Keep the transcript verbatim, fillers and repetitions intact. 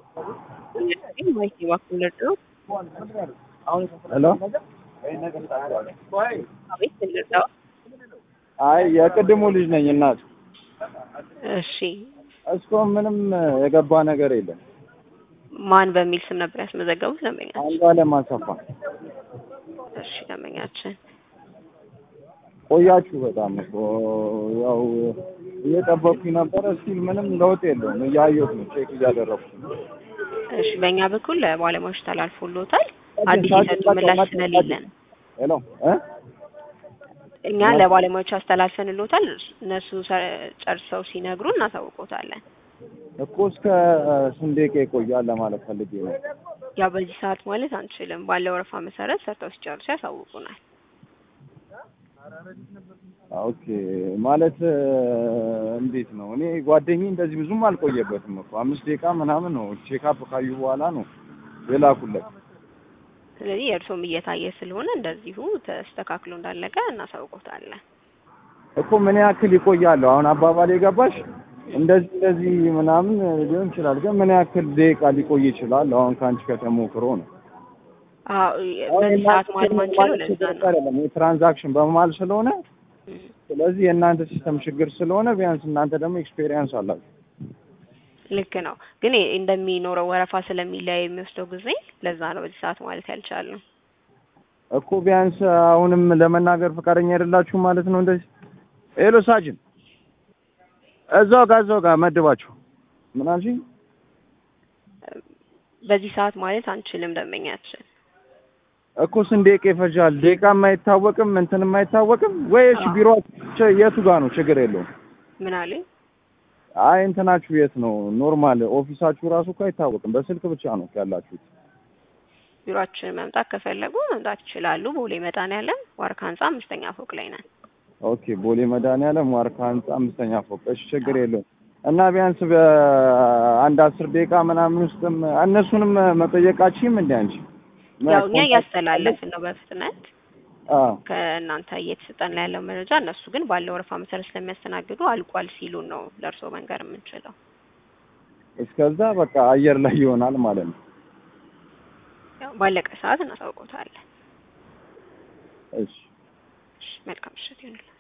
ማይክ ይዋክለዱ ሄሎ አቤት ልርዳው? አይ የቅድሙ ልጅ ነኝ እናት። እሺ እስካሁን ምንም የገባ ነገር የለም። ማን በሚል ስም ነበር ያስመዘገቡት ደንበኛችን? አንዱ አለም አሰፋ። እሺ ደንበኛችን ቆያችሁ በጣም እኮ ያው እየጠበቅኩኝ ነበር። እስኪ ምንም ለውጥ የለውም። እያየሁት ነው፣ ቼክ እያደረኩ ነው። እሺ በእኛ በኩል ለባለሙያዎች ተላልፎልዎታል። አዲስ የሰጡ ምላሽ ስለሌለን ሄሎ እ እኛ ለባለሙያዎች አስተላልፈንልዎታል። እነሱ ጨርሰው ሲነግሩ እናሳውቅዎታለን። እኮ እስከ ስንት ደቂቃ ይቆያል ለማለት ፈልጌ ነው። ያው በዚህ ሰዓት ማለት አንችልም። ባለው ወረፋ መሰረት ሰርተው ሲጨርሱ ያሳውቁናል። ኦኬ ማለት እንዴት ነው? እኔ ጓደኛዬ እንደዚህ ብዙም አልቆየበትም እኮ አምስት ደቂቃ ምናምን ነው ቼክአፕ ካዩ በኋላ ነው የላኩለት። ስለዚህ የእርሶም እየታየ ስለሆነ እንደዚሁ ተስተካክሎ እንዳለቀ እናሳውቅዎታለን። እኮ ምን ያክል ይቆያል? አሁን አባባል የገባሽ እንደዚህ እንደዚህ ምናምን ሊሆን ይችላል፣ ግን ምን ያክል ደቂቃ ሊቆይ ይችላል? አሁን ካንቺ ከተሞክሮ ነው። አዎ በዚህ ሰዓት ማለት ማንችለው ለዛ ነው። የትራንዛክሽን በመሀል ስለሆነ ስለዚህ የእናንተ ሲስተም ችግር ስለሆነ ቢያንስ እናንተ ደግሞ ኤክስፔሪየንስ አላችሁ። ልክ ነው፣ ግን እንደሚኖረው ወረፋ ስለሚለያይ የሚወስደው ጊዜ ለዛ ነው በዚህ ሰዓት ማለት ያልቻልነው እኮ። ቢያንስ አሁንም ለመናገር ፈቃደኛ አይደላችሁ ማለት ነው እንደዚህ። ሄሎ ሳጅን እዛው ጋር እዛው ጋር መድባችሁ ምን አልሽኝ? በዚህ ሰዓት ማለት አንችልም ደንበኛችን። እኮ ስንት ደቂቃ ይፈጃል? ደቂቃም አይታወቅም እንትንም አይታወቅም ወይስ ቢሮአችሁ የቱ ጋር ነው? ችግር የለውም። ምን አለኝ? አይ እንትናችሁ የት ነው? ኖርማል ኦፊሳችሁ ራሱ እኮ አይታወቅም። በስልክ ብቻ ነው ያላችሁት። ቢሮአችን መምጣት ከፈለጉ መምጣት ይችላሉ። ቦሌ መድኃኒዓለም ዋርካ ህንጻ አምስተኛ ፎቅ ላይ ነን። ኦኬ ቦሌ መድኃኒዓለም ዋርካ ህንጻ አምስተኛ ፎቅ። እሺ ችግር የለውም። እና ቢያንስ በአንድ አስር ደቂቃ ምናምን ውስጥም እነሱንም መጠየቃችሁም እንደ አንቺ ያው እኛ እያስተላለፍን ነው በፍጥነት አዎ ከእናንተ እየተሰጠን ላይ ያለው መረጃ። እነሱ ግን ባለው ወረፋ መሰረት ስለሚያስተናግዱ አልቋል ሲሉን ነው ለእርሶ መንገር የምንችለው። እስከዛ በቃ አየር ላይ ይሆናል ማለት ነው። ያው ባለቀ ሰዓት እናሳውቅዎታለን። እሺ መልካም ምሽት ይሁንልዎት።